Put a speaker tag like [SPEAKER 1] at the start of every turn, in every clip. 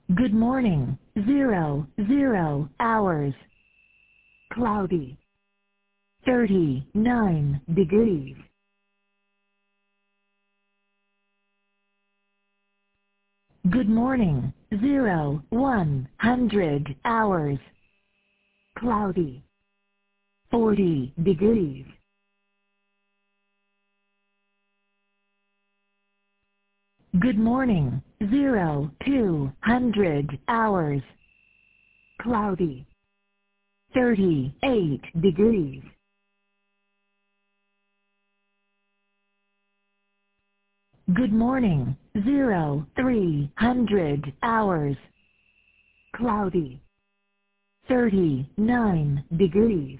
[SPEAKER 1] Good morning, 00 hours. Cloudy. 39 degrees. Good morning, 100 hours. Cloudy. 40 degrees. Good morning, 200 hours. Cloudy. 38 degrees. Good morning, 300 hours. Cloudy. 39 degrees.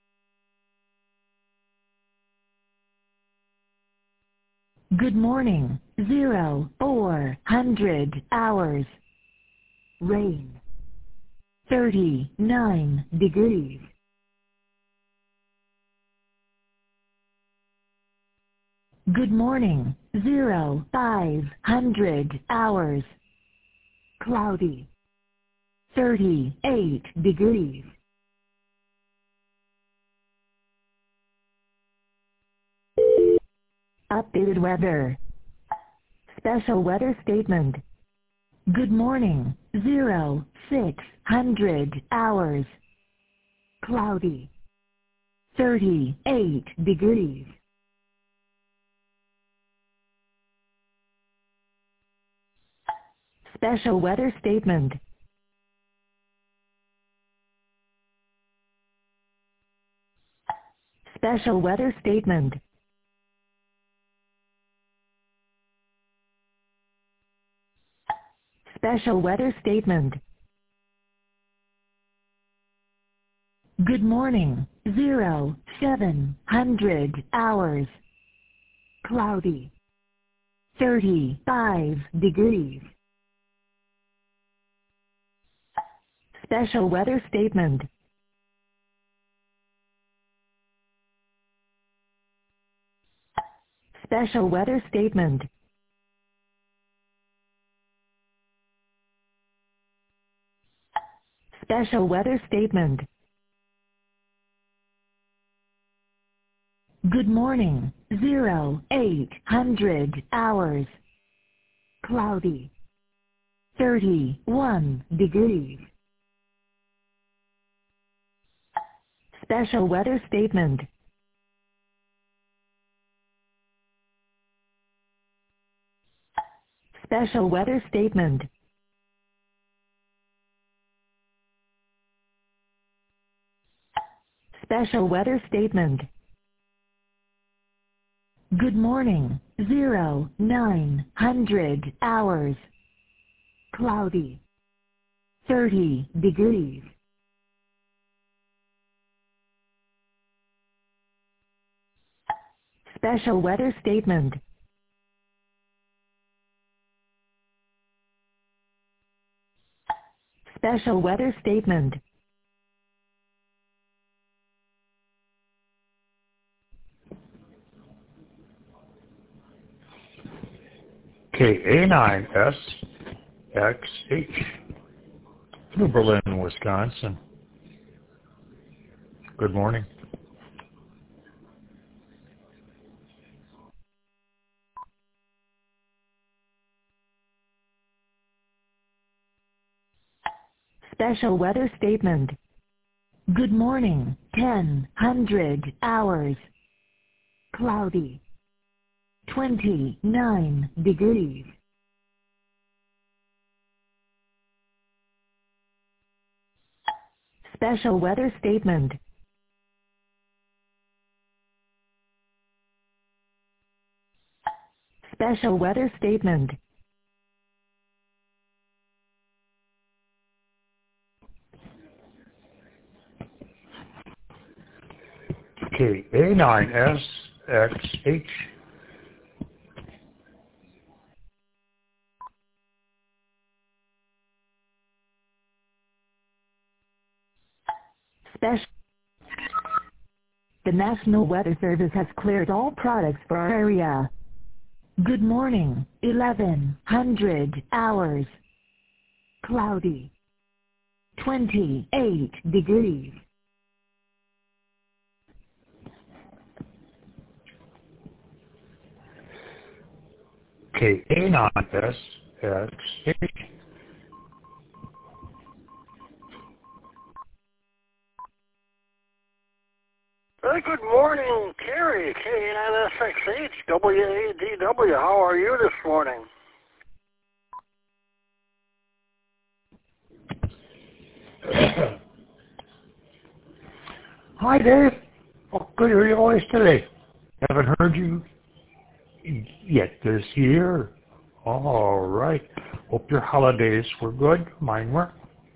[SPEAKER 1] Good morning, 400 hours. Rain. 39 degrees. Good morning, 500 hours. Cloudy. 38 degrees. Updated weather. Special weather statement. Good morning, 600 hours. Cloudy. 38 degrees. Special weather statement. Special weather statement. Special weather statement. Good morning, 700 hours. Cloudy. 35 degrees. Special weather statement. Special weather statement. Special weather statement. Good morning, 800 hours. Cloudy. 31 degrees. Special weather statement. Special weather statement. Special weather statement. Good morning, 900 hours. Cloudy. 30 degrees. Special weather statement. Special weather statement.
[SPEAKER 2] KA9SXH, New Berlin, Wisconsin. Good morning.
[SPEAKER 1] Special weather statement. Good morning, 100 hours. Cloudy. 29 degrees. Special weather statement. Special weather statement.
[SPEAKER 2] KA9SXH,
[SPEAKER 1] Special. The National Weather Service has cleared all products for our area. Good morning, 1100 hours. cloudy, 28 degrees.
[SPEAKER 2] K9SXH.
[SPEAKER 3] Good morning, Terry, K9SXH, WADW. How are you this morning?
[SPEAKER 2] Hi, Dave. Oh, good to hear your voice today. Haven't heard you yet this year. All right. Hope your holidays were good. Mine were.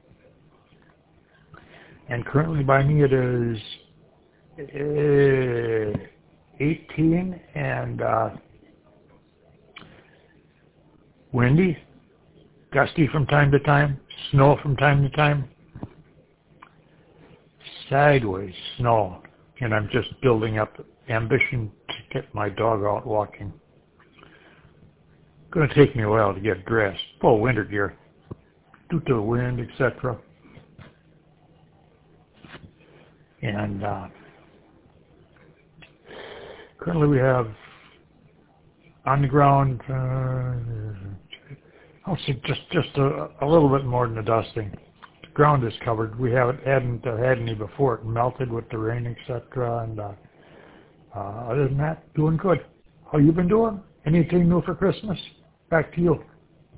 [SPEAKER 2] And currently by me it is 18 and windy, gusty from time to time, snow from time to time, sideways snow, and I'm just building up ambition to get my dog out walking. Going to take me a while to get dressed, full winter gear, due to the wind, etc. And currently we have on the ground, I'll say just a little bit more than a dusting. The ground is covered. We hadn't had any before. It melted with the rain, etc. And other than that, doing good. How you been doing? Anything new for Christmas? Back to you.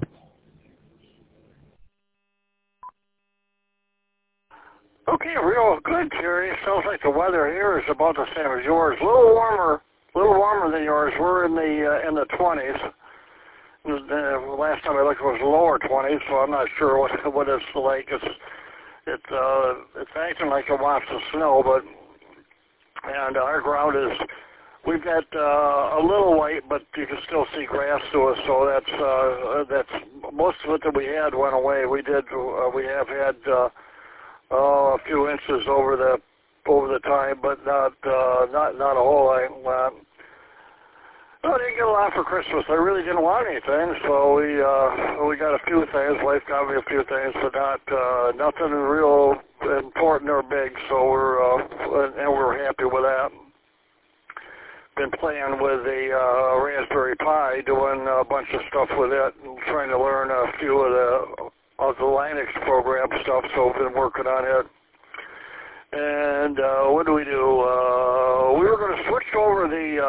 [SPEAKER 3] Okay, real good, Terry. Sounds like the weather here is about the same as yours. A little warmer than yours. We're in the 20s. The last time I looked, it was lower 20s, so I'm not sure what it's like. It's acting like it wants to snow, and our ground is. We've got a little white, but you can still see grass to us. So that's most of it that we had went away. We have had a few inches over the time, but not a whole lot. I didn't get a lot for Christmas. I really didn't want anything, so we got a few things. Wife got me a few things, but nothing real important or big. So we're happy with that. Been playing with a Raspberry Pi, doing a bunch of stuff with it, and trying to learn a few of the Linux program stuff. So we've been working on it. And what do? We were going to switch over the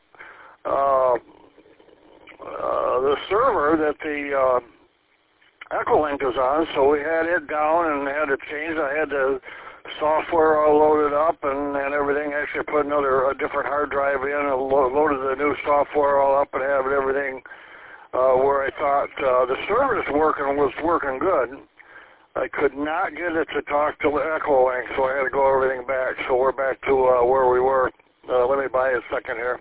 [SPEAKER 3] server that the Echolink is on, so we had it down and had it changed. I had the software all loaded up and everything. Actually put a different hard drive in and loaded the new software all up and have everything where I thought the service was working good. I could not get it to talk to Echolink, so I had to go everything back. So we're back to where we were. Let me buy a second here.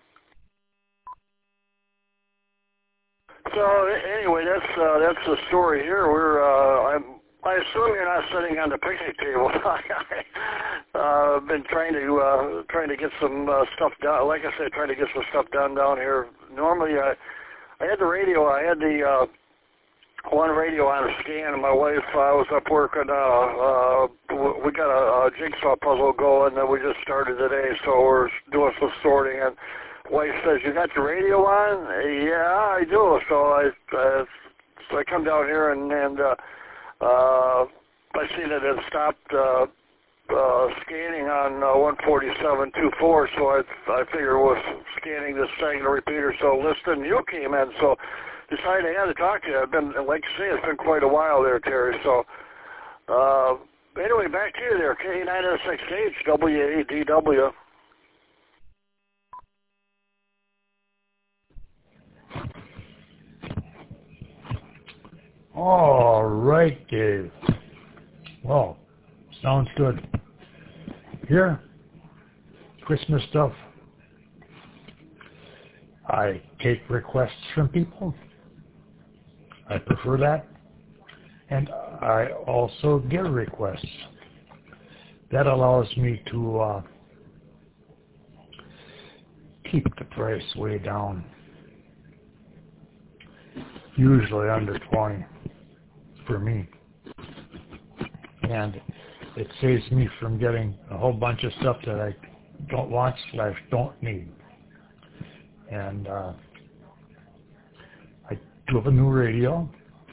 [SPEAKER 3] So anyway, that's the story here. I assume you're not sitting on the picnic table. I've been trying to get some stuff done. Like I said, trying to get some stuff done down here. Normally, I had the radio. I had the one radio on a scan, and my wife, I was up working. We got a jigsaw puzzle going that we just started today, so we're doing some sorting. And wife says, "You got your radio on?" Yeah, I do. So I come down here and I see that it stopped scanning on 147.24, so I figured it was scanning this thing, the repeater. So Liston, you came in, so decided I had to talk to you. I've been, like you say, it's been quite a while there, Terry. So anyway, back to you there, K9SXH, WADW.
[SPEAKER 2] All right, Dave. Well, sounds good. Here, Christmas stuff. I take requests from people. I prefer that. And I also give requests. That allows me to keep the price way down. Usually under 20 for me. and it saves me from getting a whole bunch of stuff that I don't want / don't need. And I do have a new radio.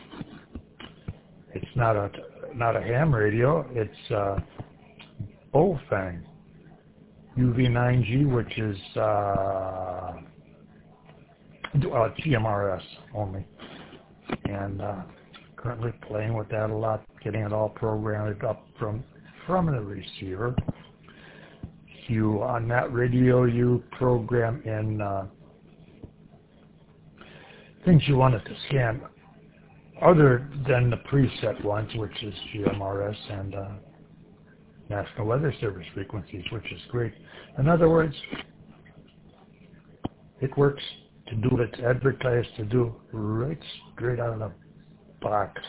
[SPEAKER 2] It's not a ham radio. It's Bofang UV9G, which is GMRS only, and currently playing with that a lot, getting it all programmed up from the receiver. On that radio, you program in things you want it to scan other than the preset ones, which is GMRS and National Weather Service frequencies, which is great. In other words, it works to do what it's advertised to do right straight out of the box.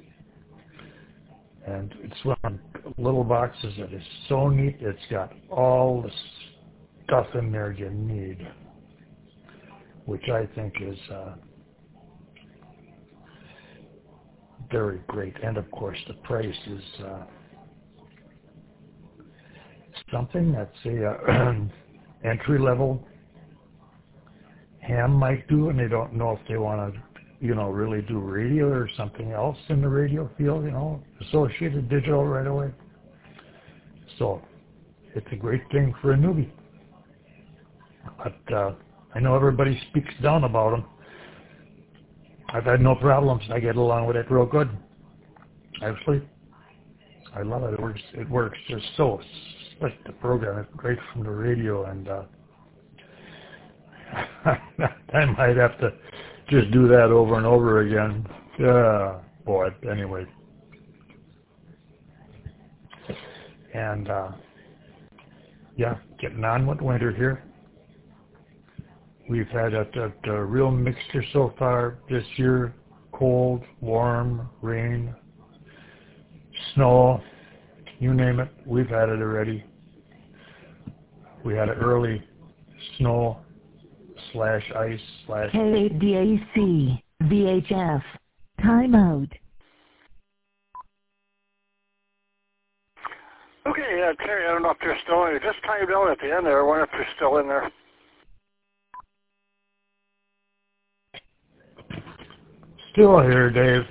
[SPEAKER 2] And it's one of the little boxes that is so neat. It's got all the stuff in there you need, which I think is very great. And of course, the price is something that's a entry-level ham might do, and they don't know if they want to, really do radio or something else in the radio field, Associated Digital right away. So it's a great thing for a newbie. But I know everybody speaks down about them. I've had no problems. I get along with it real good. Actually, I love it. It works just so slick. The program is great from the radio, and I might have to just do that over and over again. Boy, anyway. And, getting on with winter here. We've had a real mixture so far this year. Cold, warm, rain, snow, you name it. We've had it already. We had an early snow / ice /
[SPEAKER 1] KDAC, VHF, timeout.
[SPEAKER 3] Okay, Terry, I don't know if you're still in. You just timed out at the end there. I wonder if you're still in there.
[SPEAKER 2] Still here, Dave.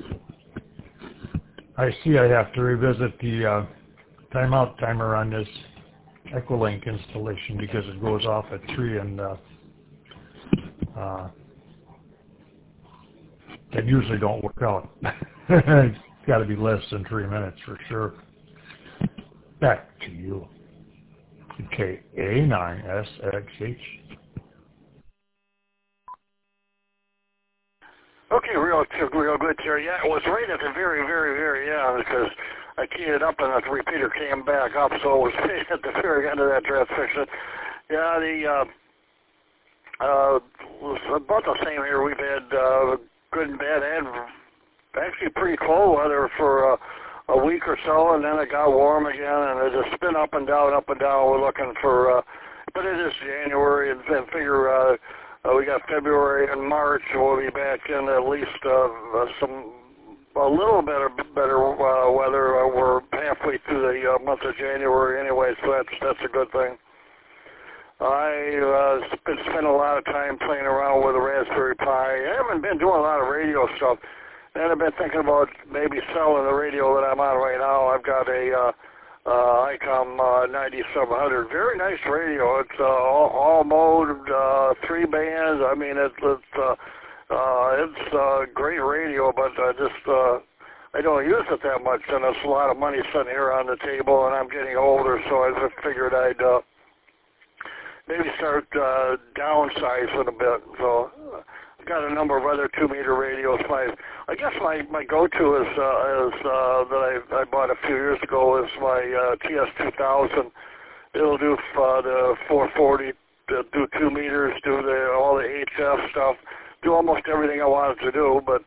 [SPEAKER 2] I see I have to revisit the timeout timer on this Equilink installation because it goes off at 3, and that usually don't work out. It's got to be less than 3 minutes for sure. Back to you. KA9SXH.
[SPEAKER 3] Okay, real good, Terry. Yeah, it was right at the very, very, very end because I keyed it up and the repeater came back up, so it was right at the very end of that transmission. Yeah, was about the same here. We've had good and bad and actually pretty cold weather for a week or so, and then it got warm again, and it just spin up and down, up and down. We're looking for, but it is January, and figure we got February and March. We'll be back in at least a little better weather. We're halfway through the month of January anyway, so that's a good thing. I've been spending a lot of time playing around with a Raspberry Pi. I haven't been doing a lot of radio stuff. And I've been thinking about maybe selling the radio that I'm on right now. I've got a ICOM 9700, very nice radio. It's all mode, 3 bands. I mean, it's a great radio, but I don't use it that much, and it's a lot of money sitting here on the table, and I'm getting older, so I just figured I'd maybe start downsizing a bit. So got a number of other 2-meter radios. I guess my go-to is that I bought a few years ago is my TS2000. It'll do the 440, do 2 meters, do all the HF stuff, do almost everything I wanted to do. But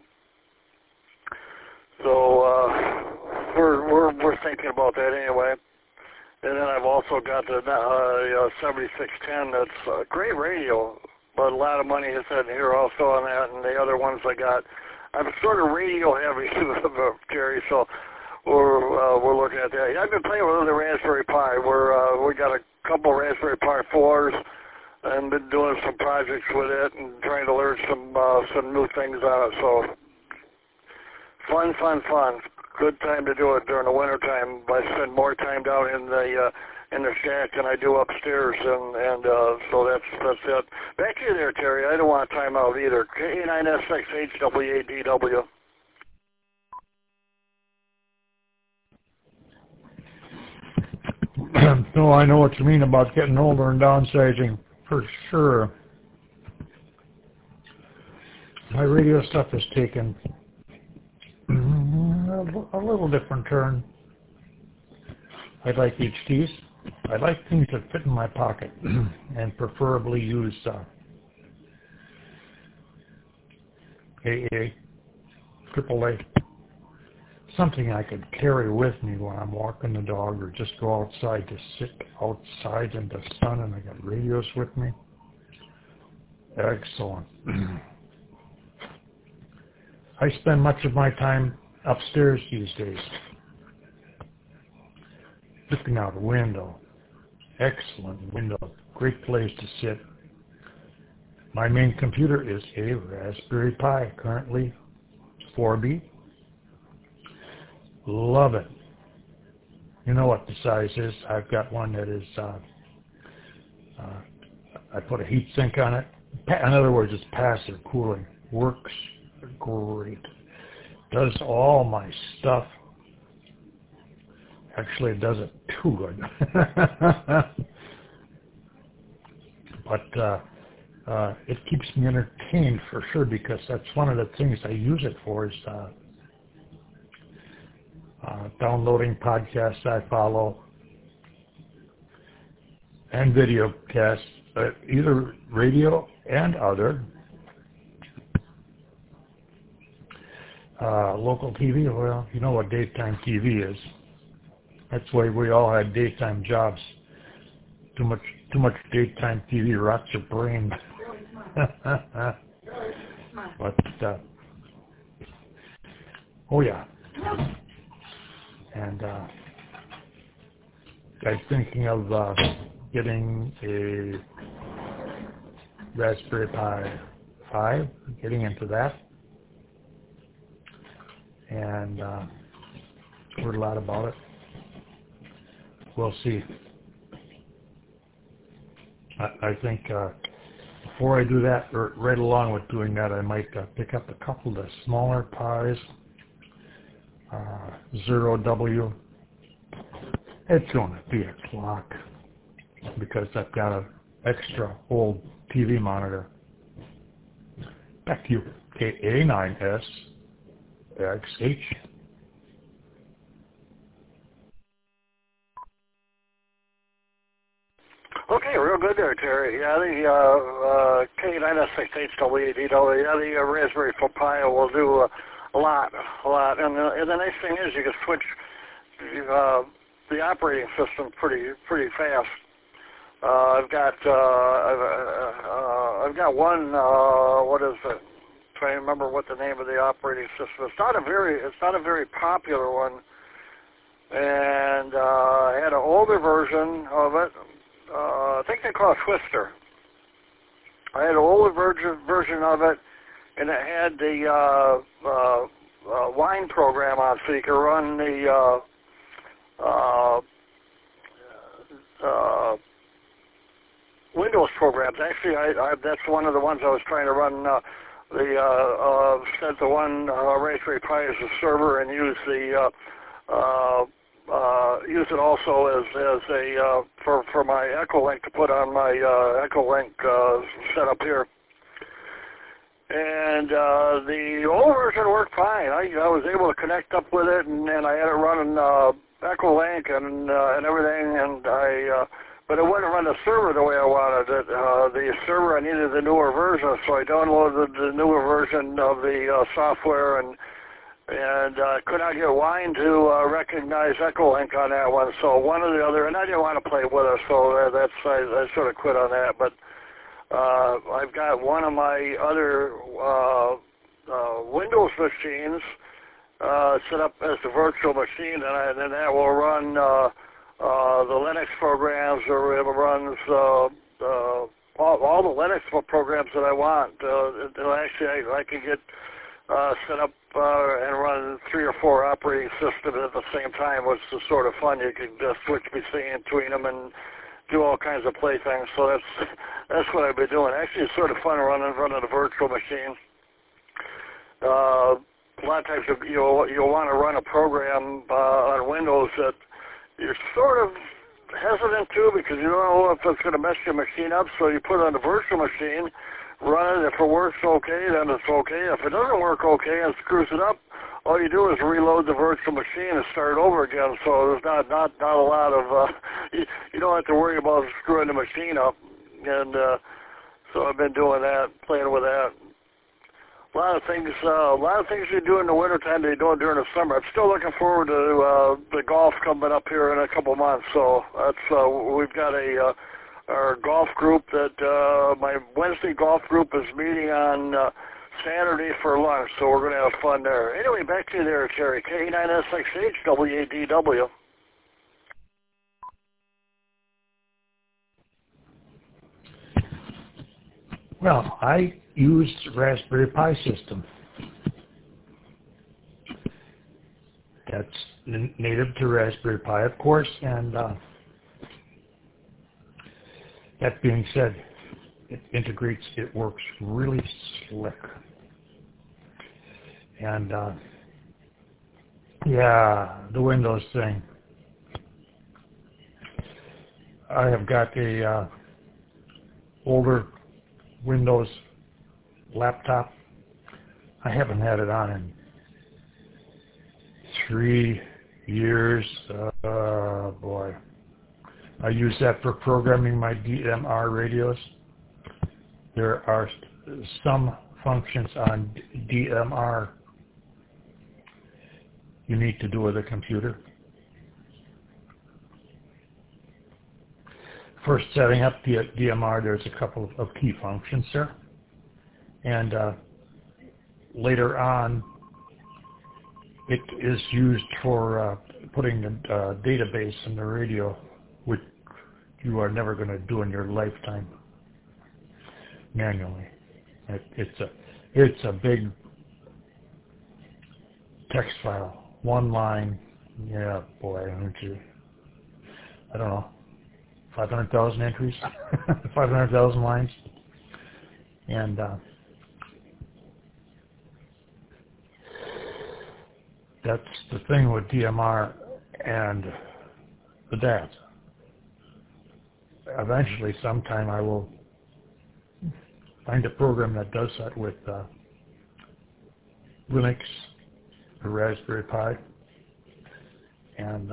[SPEAKER 3] we're thinking about that anyway. And then I've also got the 7610. That's a great radio. But a lot of money is in here also on that, and the other ones I got. I'm sort of radio heavy, Jerry, so we're looking at that. I've been playing with the Raspberry Pi. We got a couple Raspberry Pi 4s and been doing some projects with it and trying to learn some new things on it. So fun. Good time to do it during the winter time. I spend more time down in the shack than I do upstairs, and so that's it. Back to you there, Terry. I don't want to time out either. K9SXHWADW.
[SPEAKER 2] No, I know what you mean about getting older and downsizing, for sure. My radio stuff has taken a little different turn. I like HDs. I like things that fit in my pocket and preferably use AA, AAA, something I could carry with me when I'm walking the dog or just go outside to sit outside in the sun and I got radios with me. Excellent. I spend much of my time upstairs these days, looking out a window. Excellent window. Great place to sit. My main computer is a Raspberry Pi, currently 4B. Love it. You know what the size is. I've got one that is, I put a heat sink on it. In other words, it's passive cooling. Works great. Does all my stuff. Actually, it does it too good. But it keeps me entertained for sure, because that's one of the things I use it for is downloading podcasts I follow and video casts, either radio and other. Local TV, well, you know what daytime TV is. That's why we all had daytime jobs. Too much daytime TV rots your brain. But oh yeah. And I'm thinking of getting a Raspberry Pi 5, getting into that. And heard a lot about it. We'll see. I think before I do that, or right along with doing that, I might pick up a couple of the smaller Pis. 0W. It's going to be a clock because I've got an extra old TV monitor. Back to you. KA9SXH.
[SPEAKER 3] Okay, real good there, Terry. Yeah, the K9SXHWADW, yeah, the Raspberry Pi will do a lot. And the nice thing is you can switch the operating system pretty fast. I've got one. What is it? Trying to remember what the name of the operating system is. It's not a very popular one, and I had an older version of it. I think they call it Twister. I had an older version of it, and it had the wine program on, so you could run the Windows programs. Actually, that's one of the ones I was trying to run. Set the one Raspberry Pi as a server and use the use it also as a for my Echolink to put on my Echolink setup here. And the old version worked fine. I was able to connect up with it, and I had it running Echolink and everything, and but it wouldn't run the server the way I wanted it. The server, I needed the newer version, so I downloaded the newer version of the software, and could not get Wine to recognize Echolink on that one. So one or the other, and I didn't want to play with it, so I sort of quit on that. But I've got one of my other Windows machines set up as a virtual machine, and then that will run the Linux programs, or it runs all the Linux programs that I want. Actually, I can get set up and run 3 or 4 operating systems at the same time, which is sort of fun. You can switch between them and do all kinds of playthings. So that's what I've been doing. Actually, it's sort of fun running a virtual machine. A lot of times you'll want to run a program on Windows that you're sort of hesitant to, because you don't know if it's going to mess your machine up. So you put it on a virtual machine, run it. If it works okay, then it's okay. If it doesn't work okay and screws it up, all you do is reload the virtual machine and start over again. So there's not a lot of you don't have to worry about screwing the machine up. And so I've been doing that, playing with that. A lot of things you do in the wintertime that you don't during the summer. I'm still looking forward to the golf coming up here in a couple of months. So that's we've got our golf group that my Wednesday golf group is meeting on Saturday for lunch. So we're going to have fun there. Anyway, back to you there, Terry. K9SXH WADW.
[SPEAKER 2] Well, I used Raspberry Pi system. That's native to Raspberry Pi, of course, and that being said, it works really slick. And yeah, the Windows thing. I have got a older Windows laptop. I haven't had it on in 3 years. Boy. I use that for programming my DMR radios. There are some functions on DMR you need to do with a computer. First, setting up the DMR, there's a couple of key functions there. And later on, it is used for putting the database in the radio, which you are never going to do in your lifetime manually. It's a big text file, one line. Yeah, boy, aren't you? I don't know. 500,000 entries, 500,000 lines, and that's the thing with DMR and the DAT. Eventually, sometime I will find a program that does that with Linux or Raspberry Pi, and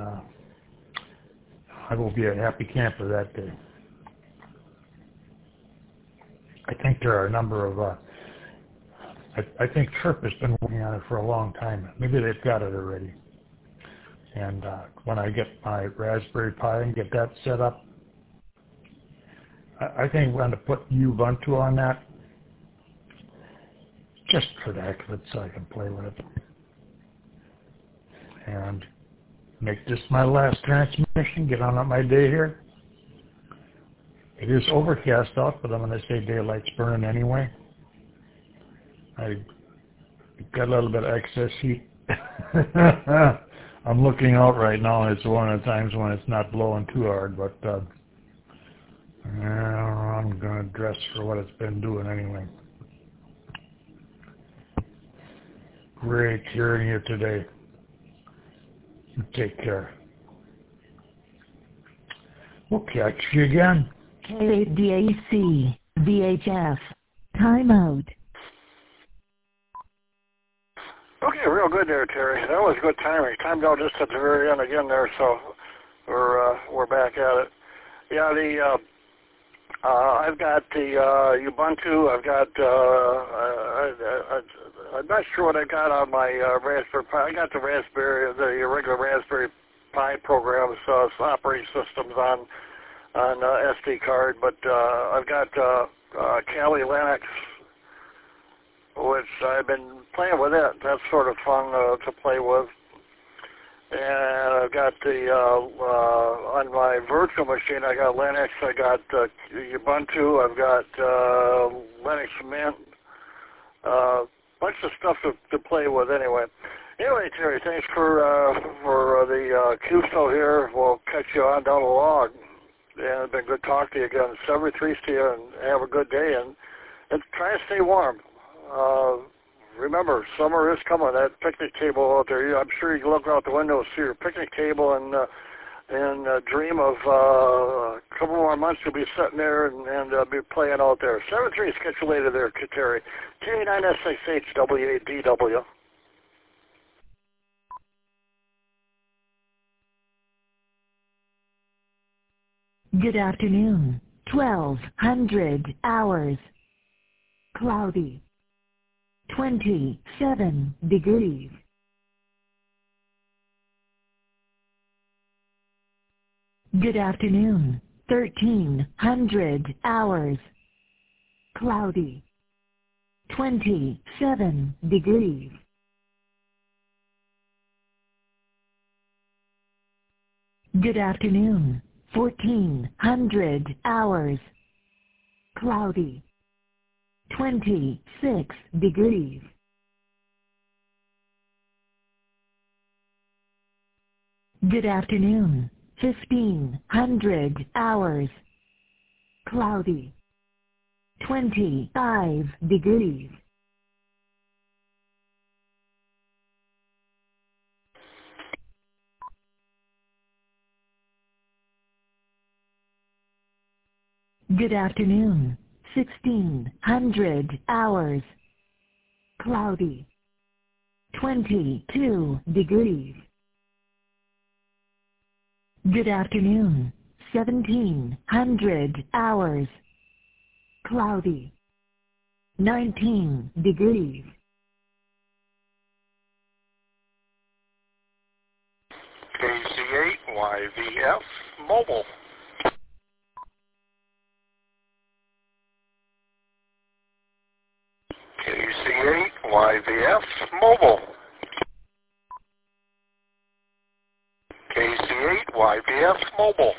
[SPEAKER 2] I will be a happy camper that day. I think there are a number of, I think Chirp has been working on it for a long time. Maybe they've got it already. And when I get my Raspberry Pi and get that set up, I think I'm going to put Ubuntu on that, just for the heck of it, so I can play with it. And make this my last transmission, get on up my day here. It is overcast out, but I'm going to say daylight's burning anyway. I got a little bit of excess heat. I'm looking out right now, and it's one of the times when it's not blowing too hard, but I'm going to dress for what it's been doing anyway. Great hearing you today. You take care. We'll catch you again.
[SPEAKER 1] K8DAC, VHF, timeout.
[SPEAKER 3] Okay, real good there, Terry. That was good timing. Timed out just at the very end again there, so we're back at it. Yeah, I've got the Ubuntu. I've got I'm not sure what I got on my Raspberry Pi. I got the regular Raspberry Pi programs, operating systems on SD card, but I've got Kali Linux, which I've been playing with it. That's sort of fun to play with. And I've got the, on my virtual machine, I got Linux, I got Ubuntu, I've got Linux Mint, bunch of stuff to play with anyway. Anyway, Terry, thanks for the QSO here. We'll catch you on down the log. And it's been good talking to you again. Several trees to you, and have a good day. And try to stay warm. Remember, summer is coming. That picnic table out there, I'm sure you can look out the window, see your picnic table, and dream of a couple more months you'll be sitting there and be playing out there. 7-3, catch you later there, Terry. K9SXHWADW.
[SPEAKER 1] Good afternoon. 1200 hours. Cloudy. 27 degrees. Good afternoon. 1300 hours. Cloudy. 27 degrees. Good afternoon. 1400 hours. Cloudy. 26 degrees. Good afternoon. 1500 hours. Cloudy. 25 degrees. Good afternoon. 1600 hours. Cloudy. 22 degrees. Good afternoon. 1700 hours. Cloudy. 19 degrees.
[SPEAKER 4] KC8YVF Mobile. KC8YVF Mobile. KC8YVF Mobile.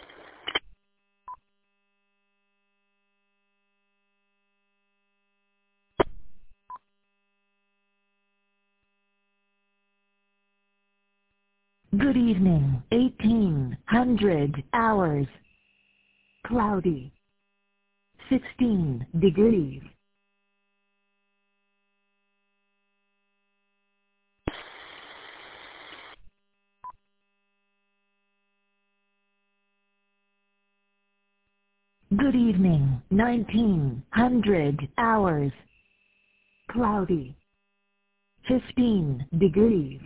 [SPEAKER 1] Good evening. 1800 hours. Cloudy. 16 degrees. Good evening. 1900 hours. Cloudy. 15 degrees.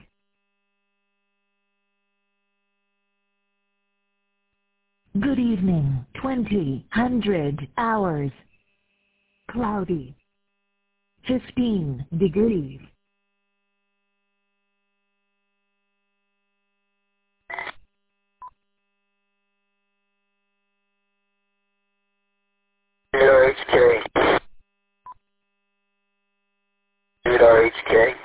[SPEAKER 1] Good evening. 2000 hours. Cloudy. 15 degrees.
[SPEAKER 4] RHK. RHK.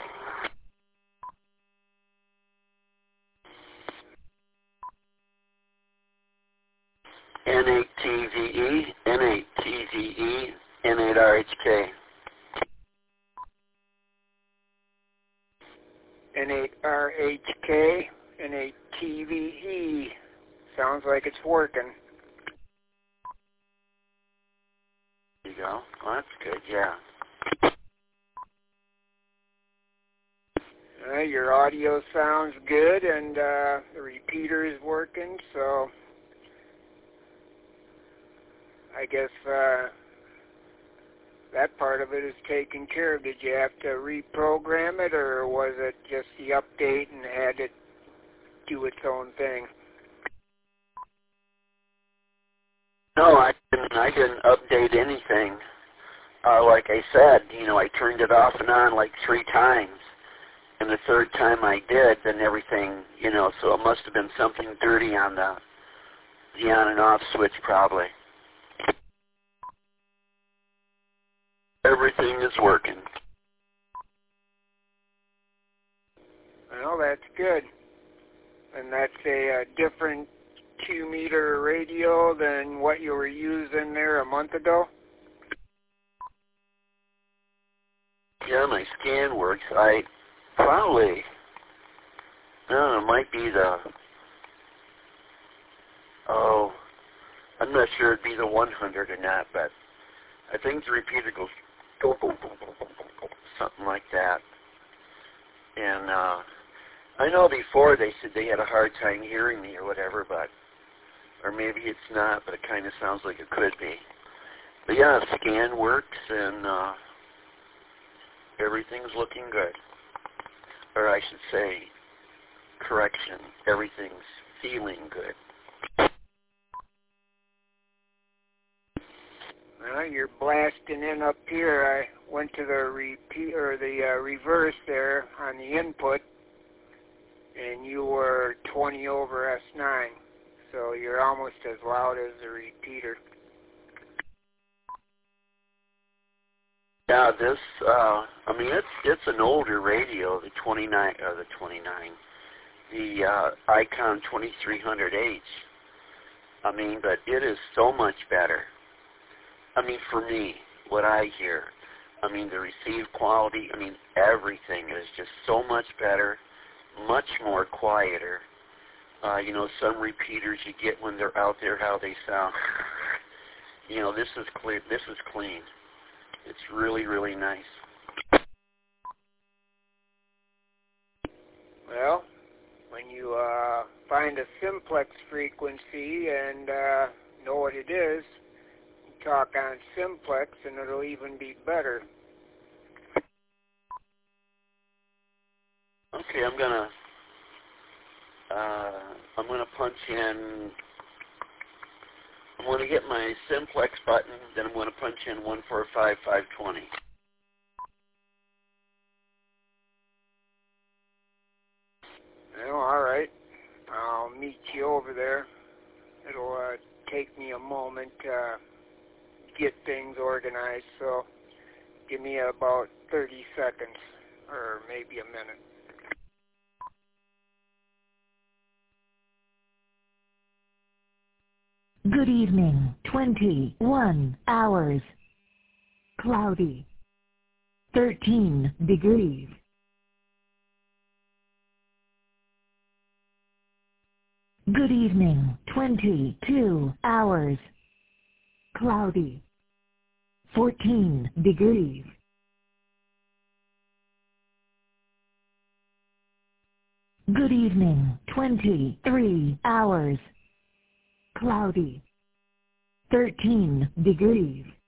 [SPEAKER 4] N8TVE, N8TVE, N8RHK.
[SPEAKER 5] N8RHK, N8TVE. Sounds like it's working.
[SPEAKER 4] There you go. Well, that's good, yeah.
[SPEAKER 5] Your audio sounds good, and the repeater is working, so I guess that part of it is taken care of. Did you have to reprogram it, or was it just the update and had it do its own thing?
[SPEAKER 4] No, I didn't update anything. Like I said, I turned it off and on like 3 times. And the third time I did, then everything, so it must have been something dirty on the on and off switch probably. Everything is working.
[SPEAKER 5] Well, that's good. And that's a different 2-meter radio than what you were using there a month ago?
[SPEAKER 4] Yeah, my scan works. I probably, I don't know, it might be the, I'm not sure it'd be the 100 or not, but I think the repeater goes, go, go, go, go, go, go, go, something like that. And I know before they said they had a hard time hearing me or whatever, but, or maybe it's not, but it kind of sounds like it could be. But yeah, scan works, and everything's looking good. Or I should say, correction, everything's feeling good.
[SPEAKER 5] Well, you're blasting in up here. I went to the repeat or the reverse there on the input, and you were 20 over S9, so you're almost as loud as the repeater.
[SPEAKER 4] Yeah, this, I mean, it's an older radio, the Icon 2300H. I mean, but it is so much better. I mean, for me, what I hear, I mean, the receive quality, I mean, everything is just so much better, much more quieter. You know, some repeaters you get when they're out there, how they sound. You know, this is clear. This is clean. It's really, really nice.
[SPEAKER 5] Well, when you find a simplex frequency and know what it is, you talk on simplex and it'll even be better.
[SPEAKER 4] Okay, I'm gonna punch in. I'm going to get my simplex button, then I'm going to punch in 145520.
[SPEAKER 5] Well, all right. I'll meet you over there. It'll take me a moment to get things organized, so give me about 30 seconds, or maybe a minute.
[SPEAKER 1] Good evening, 21 hours. Cloudy. 13 degrees. Good evening, 22 hours. Cloudy. 14 degrees. Good evening, 23 hours. Cloudy. 13 degrees.